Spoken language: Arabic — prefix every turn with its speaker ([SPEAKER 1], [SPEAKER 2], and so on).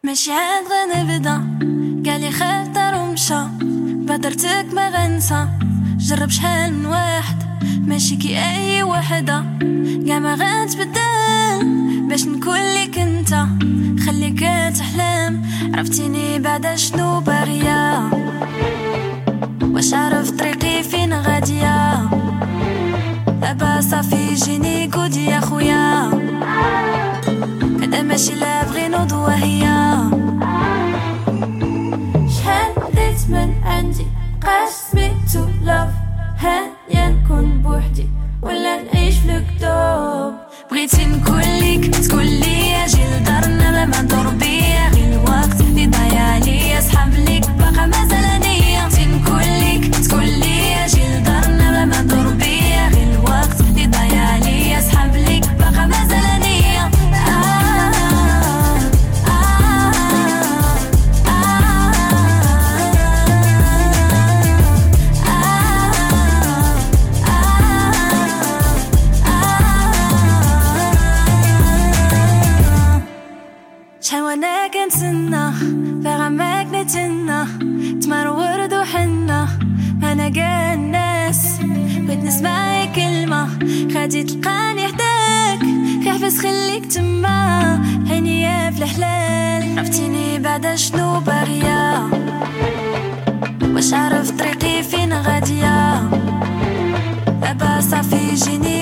[SPEAKER 1] ماشي عاد غنبدا قالي خاطر ومشى بادرتك ما غنسى جرب شحال من واحد ماشي كي اي وحده كاع ما غتبدل باش نكون ليك انت خليك تحلم عرفتيني بعدا شنو باغيه واش عرف طريقي فين غاديه دابا صافي جيني قودي يا خويا هذا ماشي لا بغي نوض هي شحال بديت من عندي قاسمي تو لاف هانيا نكون بوحدي ولا نعيش في الكتوب بغيتي نكون ليك تقول لي اجي لدارنا ما ندور بيا غير الوقت اللي ضايع ليا صحاب ليك باقا مازال نية بغيتي نكون ليك تقول لي اجي لدارنا ما ندور بيا غير الوقت اللي ضايع ليا صحاب ليك باقا مازال نية شحال وانا كنتسنى باغا معاك نتهنى تمر ورد وحنة انا كاع الناس بغيت نسمع كلمة غادي تلقاني حداك في حبس خليك تما عينيا في الحلال عرفتيني بعدا شنو باغيه واش عرف طريقي فين غاديه دابا صافي جيني